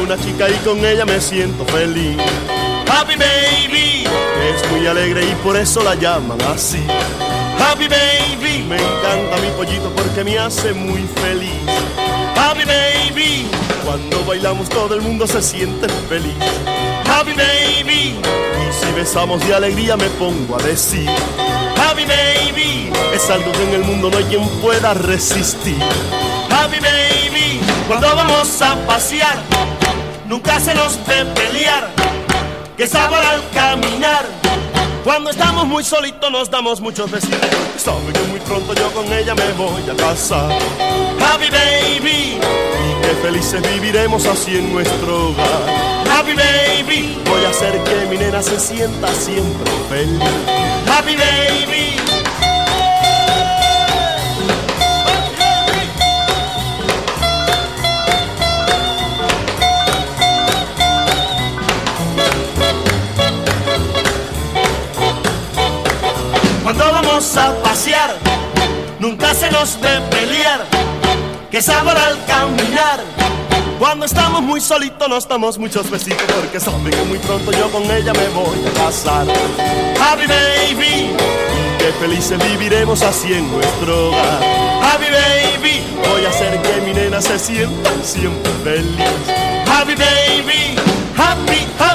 una chica y con ella me siento feliz. Happy baby, es muy alegre y por eso la llaman así. Happy baby, me encanta mi pollito porque me hace muy feliz. Happy baby, cuando bailamos todo el mundo se siente feliz. Happy baby, y si besamos de alegría me pongo a decir. Happy baby, es algo que en el mundo no hay quien pueda resistir. Happy baby, cuando vamos a pasear, nunca se nos ve pelear. Que sabor al caminar. Cuando estamos muy solitos nos damos muchos besitos. Sabe que muy pronto yo con ella me voy a casar. Happy baby, y qué felices viviremos así en nuestro hogar. Happy baby, voy a hacer que mi nena se sienta siempre feliz. Happy baby. Cuando vamos a pasear, nunca se nos ve pelear. Que sabor al caminar. Cuando estamos muy solitos nos damos muchos besitos porque sabe que muy pronto yo con ella me voy a casar. Happy baby, qué felices viviremos así en nuestro hogar. Happy baby, voy a hacer que mi nena se sienta siempre feliz. Happy baby, happy, happy.